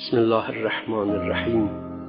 بسم الله الرحمن الرحیم.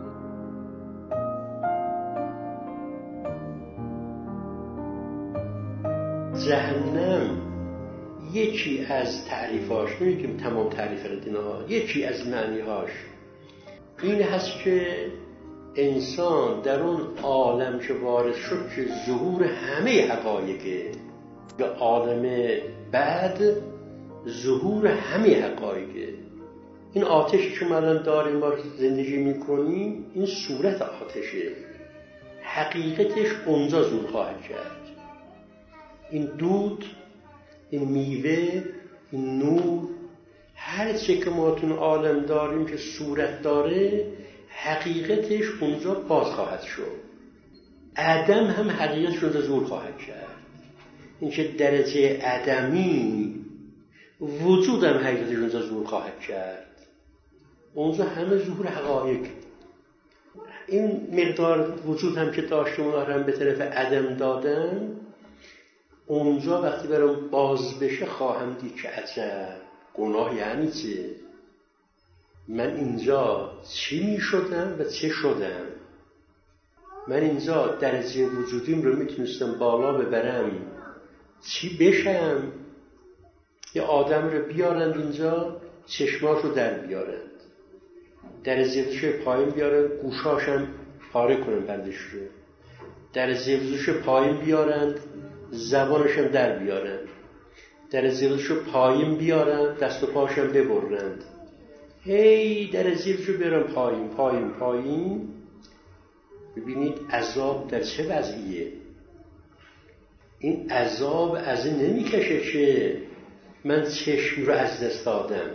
جهنم یکی از تعریفاش، نمیگیم تمام تعریف اینا، یکی از معنیهاش این هست که انسان در اون عالم که وارد شد که ظهور همه حقایقه، یا عالم بعد ظهور همه حقایقه. این آتشی که ما الان داریم، ما زندگی میکنیم، این صورت آتشه، حقیقتش اونجا ظهور خواهد کرد. این دود، این میوه، این نور، هر چه که ما تو عالم داریم که صورت داره، حقیقتش اونجا باز خواهد شد. عدم هم حقیقتش اونجا ظهور خواهد کرد. این که درجه عدمی وجود هم حقیقتش اونجا ظهور خواهد کرد. اونجا همه ظهور حقایق. این مقدار وجود هم که داشتم اونا هم به طرف عدم دادن، اونجا وقتی برام باز بشه خواهم دید که عجب گناه یعنی چه؟ من اینجا چی می شدم و چه شدم؟ من اینجا درجه وجودیم رو میتونستم بالا ببرم، چی بشم؟ یه آدم رو بیارند اینجا، چشماش رو در بیارند، درجه وجودش پایین بیارند، گوشاشم پاره کنن بندش رو، درجه وجودش پایین بیارند، زبانشم در بیارند، درجه وجودش پایین بیارند، دست و پاشم ببرند، هی درجه وجودش بیارن پایین پایین پایین. ببینید عذاب در چه وضعیه. این عذاب از این نمیکشه که من چشم رو از دست دادم،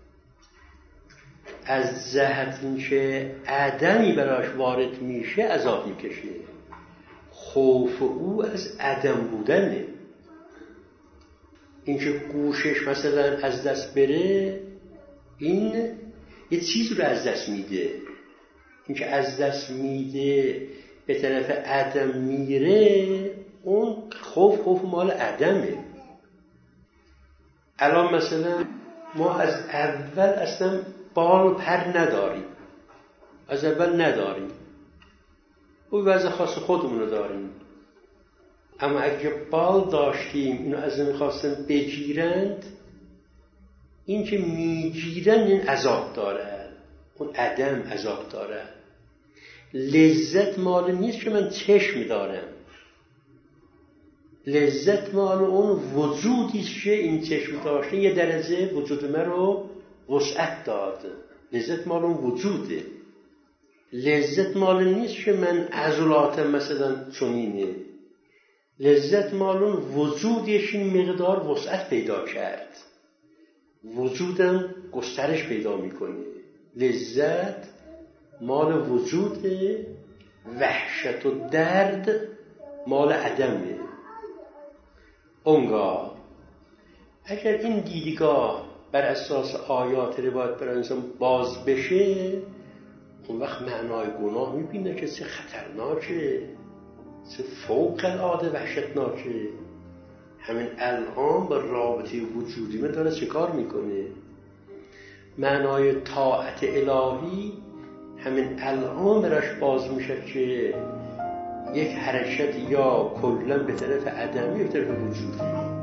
از جهت این که عدمی براش وارد میشه عذاب میکشه. خوف او از عدم بودنه. این که گوشش مثلا از دست بره، این یه چیز رو از دست میده. این که از دست میده به طرف عدم میره، اون خوف مال عدمه. الان مثلا ما از اول اصلا بال و پر نداریم، از اول نداریم، اون وضع خاص خودمون رو داریم. اما اگه بال داشتیم، اینو از این خواستن بگیرند، این که میگیرن این عذاب داره، اون عدم عذاب داره. لذت مال نیست که من چشم دارم، لذت مال اون وجودیست که این چشم داشته یه درجه وجود من رو وسعت داد. لذت مال اون وجوده. لذت مال نیست که من عضلاتم مثلا چنینه، لذت مال اون وجودش این مقدار وسعت پیدا کرد، وجودم گسترش پیدا میکنه. لذت مال وجوده، وحشت و درد مال عدمه. اونگاه اگر این دیدگاه بر اساس آیات روایت برای انسان باز بشه، اون وقت معنای گناه میبینه که چه خطرناکه، چه فوق العاده وحشتناکه. همین الان با رابطه وجودی من داره چه کار میکنه. معنای طاعت الهی همین الان براش باز میشه که یک حرکت یا کلا به طرف عدمی یا به طرف وجودی.